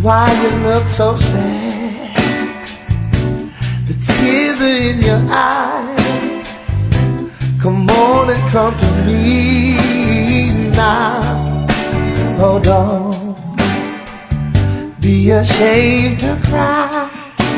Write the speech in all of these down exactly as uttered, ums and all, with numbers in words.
Why you look so sad? The tears are in your eyes. Come on and come to me now. Oh, don't be ashamed to cry.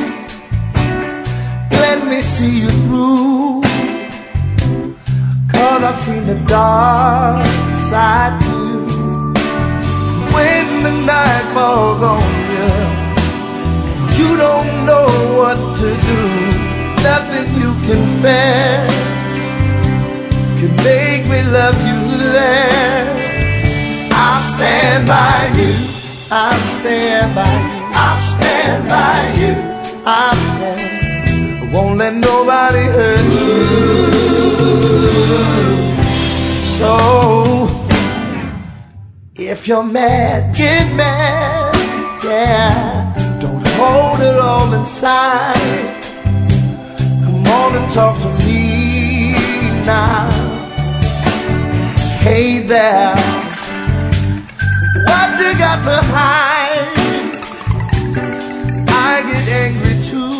Let me see you through, 'cause I've seen the dark side too. When the night falls on you and you don't know what to do, nothing you confess can make me love you less. I'll stand by you, I'll stand by you, I'll stand by you, I'll stand. I won't let nobody hurt you. So if you're mad, get mad, yeah. Don't hold it all inside. Come on and talk to me now. Hey there, what you got to hide? I get angry too.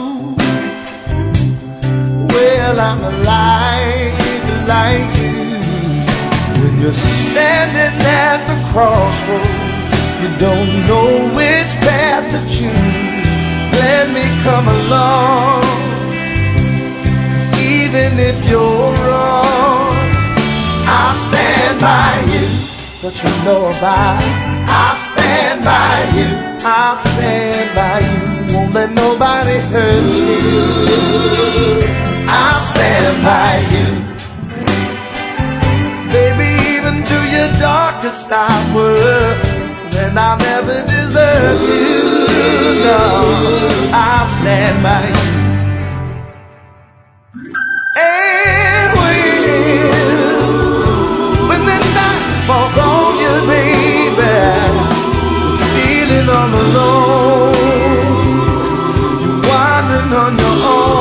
Well, I'm alive like you. When you're standing at the crossroads, you don't know which path to choose. Let me come along, 'cause even if you're wrong, I'll stand by you. But you know about it. I'll stand by you, I'll stand by you. Won't let nobody hurt you. I'll stand by you. Baby, even to your darkest hours, then I'll never desert you. No, I'll stand by you. And when, when the night falls on you, baby, you're feeling all alone, you're wandering on your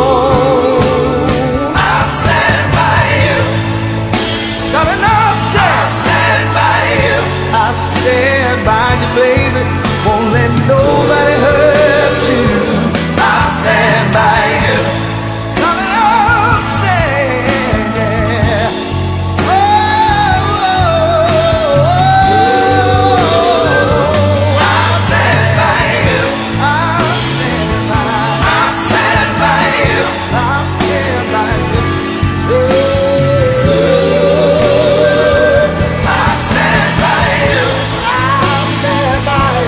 own, I'll stand by you. Gotta know I'll stand by you. I'll stand by you, baby. Won't let nobody hurt you. I'll stand by you. Gotta know I'll stand, yeah. Oh, oh, oh. I'll stand by you. I'll stand by you. I'll stand by you. I'll stand by you. Oh.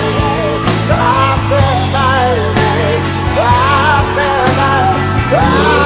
Ah!